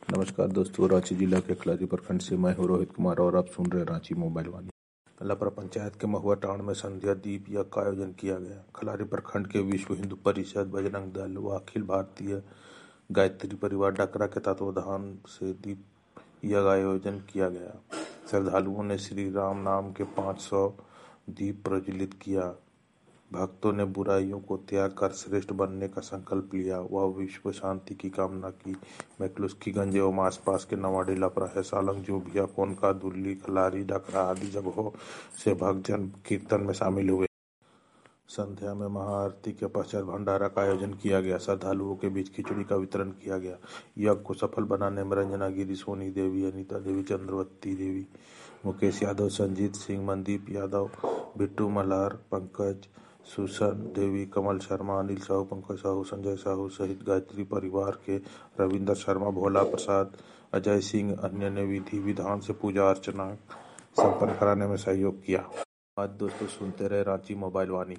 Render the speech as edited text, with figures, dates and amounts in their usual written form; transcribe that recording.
नमस्कार दोस्तों, रांची जिला के खलारी प्रखंड से मैं हूं रोहित कुमार और आप सुन रहे हैं रांची मोबाइल वाणी। लपरा पंचायत के महुआ टाउन में संध्या दीप यज्ञ का आयोजन किया गया। खलारी प्रखंड के विश्व हिंदू परिषद, बजरंग दल व अखिल भारतीय गायत्री परिवार डकरा के तत्वावधान से दीप यज्ञ का आयोजन किया गया। श्रद्धालुओं ने श्री राम नाम के 500 दीप प्रज्वलित किया। भक्तों ने बुराइयों को त्याग कर श्रेष्ठ बनने का संकल्प लिया। वह विश्व शांति की कामना की। मैकलुस्कीगंज एवं आसपास के नवाडी, लपरा, हैसालंग, जोबिया, कोनका, दुल्ली, खलारी, डकरा आदि जगहों से भक्तजन कीर्तन में शामिल हुए। संध्या में महाआरती के पश्चात भंडारा का आयोजन किया गया। श्रद्धालुओं के बीच खिचड़ी का वितरण किया गया। यज्ञ को सफल बनाने में रंजना गिरी, सोनी देवी, अनीता देवी, चंद्रवती देवी, मुकेश यादव, संजीत सिंह, मनदीप यादव, बिट्टू मल्हार, पंकज, सुसन देवी, कमल शर्मा, अनिल साहू, पंकज साहू, संजय साहू सहित गायत्री परिवार के रविंदर शर्मा, भोला प्रसाद, अजय सिंह अन्य ने विधि विधान से पूजा अर्चना संपन्न कराने में सहयोग किया। आज दोस्तों सुनते रहे रांची मोबाइल वाणी।